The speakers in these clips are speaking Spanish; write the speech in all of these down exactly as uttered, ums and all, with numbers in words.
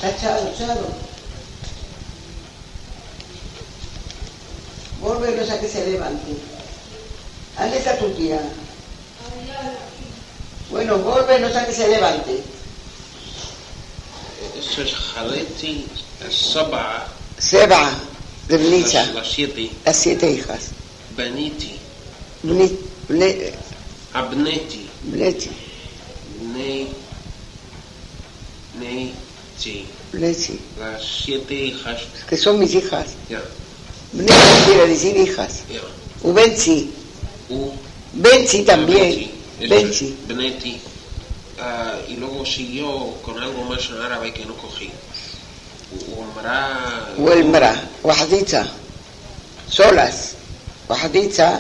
Echado, echado. Volveros a que se levante. ¿Dónde está tu tía? Bueno, volveros a que se levante. Esto es Jaleti Saba. Seba, de Benicha. Las, las siete. Las siete hijas. Beniti. Bni, ble, Abneti. Blechi. Ne. Neiti. Blechi. Las siete hijas. Que son mis hijas. Ya. Bni quiere decir hijas. Ya. Ubenchi. U. Benchi también. Benchi. Benchi. Beneti. Uh, y luego siguió con algo más en árabe que no cogí. Umra. والمرأة وحديتها solas وحديتها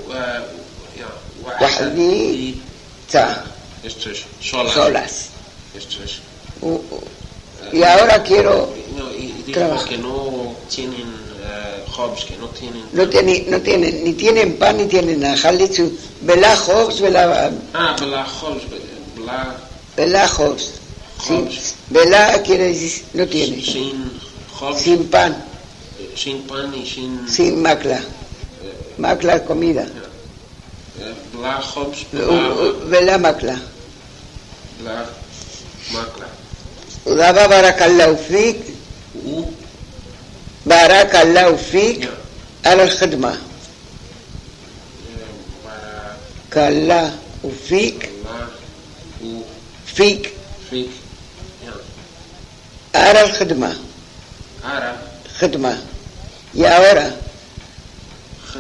وحديتها Esto es solas. solas Esto es. U- u- y ahora quiero No, y dijo trabajar. que no tienen uh, jobs, que no tienen. no tienen no tienen ni tienen pan ni tienen nada Jalitzu velajos vela Ah, bla jobs, bla. velajos sin Jobs. vela quiere decir no tiene Sin jobs, sin pan sin pan y sin. sin macla macla comida eh, Bla jobs, U- bla. u- vela macla Bla. Makla. daba barakallahu fik U. barakallahu fik Ya. على الخدمة eh, Para. كلا وفيك La. U. فيك Fik. Ya. على الخدمة Ara. خدمة y ahora Jed.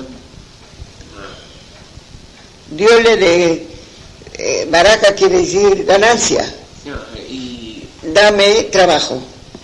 Dios le dé eh, baraka quiere decir ganancia Ya. Y. dame trabajo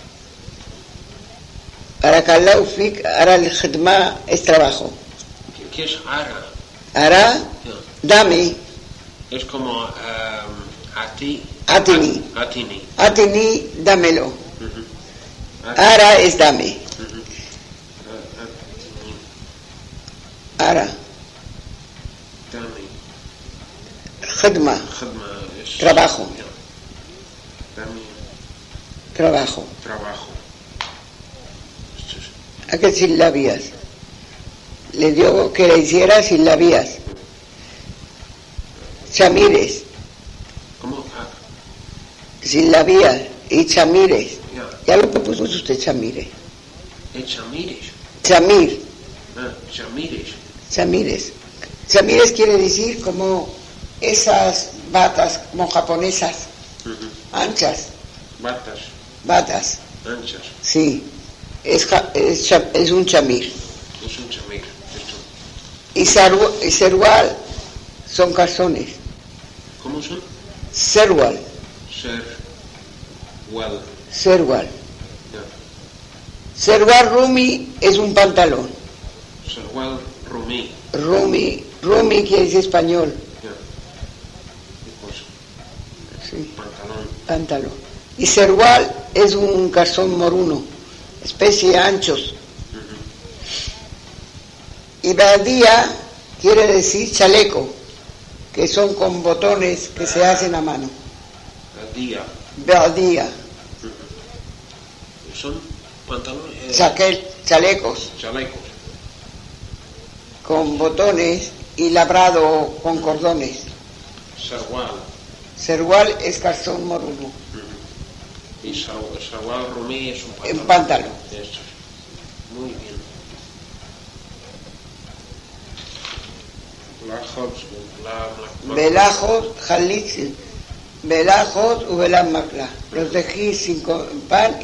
barakallahu fik على الخدمة es trabajo ¿Qué, qué es ara? ahora Ya. dame Es como. Um, ati. Atini. At- Atini. atini dámelo Ujú. At- ahora es dame ujú. Uh, Atini. ahora Dame. خدمة Khadma es. Trabajo. Ya. Dame trabajo trabajo. Esto es. a que silabías le dio que le hiciera silabías chamires ¿Cómo? Ah, silabías y chamires ya. ya lo propuso usted chamire Eh, chamires. chamir Ah, chamires. chamires chamires quiere decir como esas batas como japonesas Ujú. anchas Batas batas anchas. sí es, ja- es, cha- es un chamir Es un chamir. Esto. y, sarwa- y serwal son calzones ¿Cómo son? serwal Ser. Well. serwal Ya. serwal rumi es un pantalón Ser well. Rumi. rumi rumi quiere decir español Ya. Y pues. sí, Pantalón. pantalón y serwal es un calzón moruno especie de anchos Ujú. y badía quiere decir chaleco que son con botones que se hacen a mano A día. badía Son pantalones. Eh, chaquel, chalecos chalecos. con botones y labrado con cordones Sarwal. serwal es calzón moruno Y sar- sarwal rumi es un en pantalón. pantalón Eso es. Muy bien. La jobs, la la- velajos jalitz velajos u velamacla los dejé sin co- pan